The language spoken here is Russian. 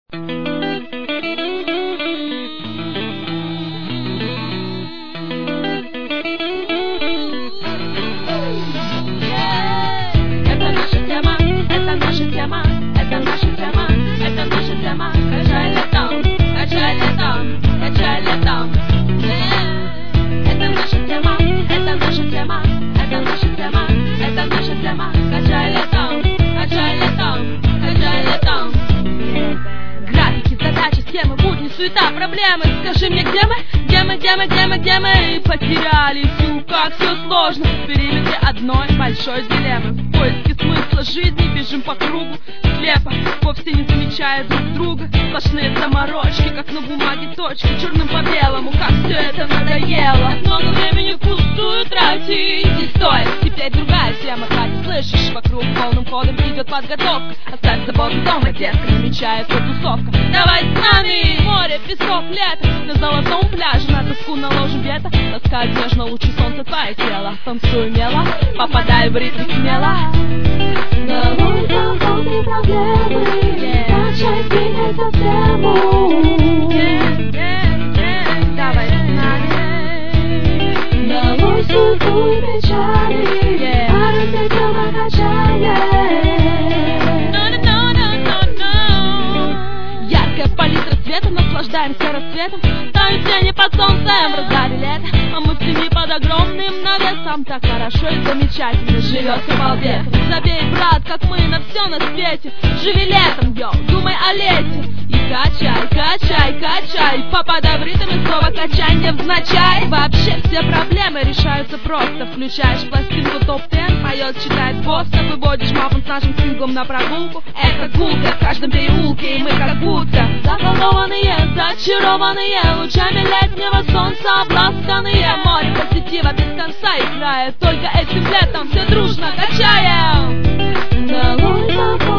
Суета, проблемы, скажи мне, где мы потерялись, как все сложно в периметре одной большой дилеммы. В поиске смысла жизни бежим по кругу, слепо, вовсе не замечая друг друга. Сплошные заморочки, как на бумаге точки, черным по белому, как все это надоело. Много времени впустую тратить не стоит, теперь другая тема, Катя, слышишь, вокруг полным ходом идет подготовка. Оставь заботу дома, детка, намечается тусовка. Давай с нами, море, песок, лето, на золотом пляже, на доску наложим вето. Ласкает нежно лучи солнца твое тело, танцуй мело, попадай в ритм смело. Давай забудем проблемы, начать менять систему. Давай с нами, Долой суету и печали, а разойдем окончание. Яркая палитра цвета, наслаждаемся рассветом. Тают тени под солнцем в разгаре лета, а мы в тени под огромным навесом. Так хорошо и замечательно живется балбес. Забей, брат, как мы на все на свете. Живи летом, йоу, думай о лете. И качай, качай, качай, попадай в ритм и снова качанье взначай. Вообще все проблемы решаются просто. Включаешь пластинку топ-10, поет, читает просто. Выводишь мапу с нашим синглом на прогулку. Это гулка в каждом переулке, и мы как будто заколдованные, зачарованные лучами летнего солнца обласканные. Море позитива без конца и края, только этим летом все дружно качаем. Долой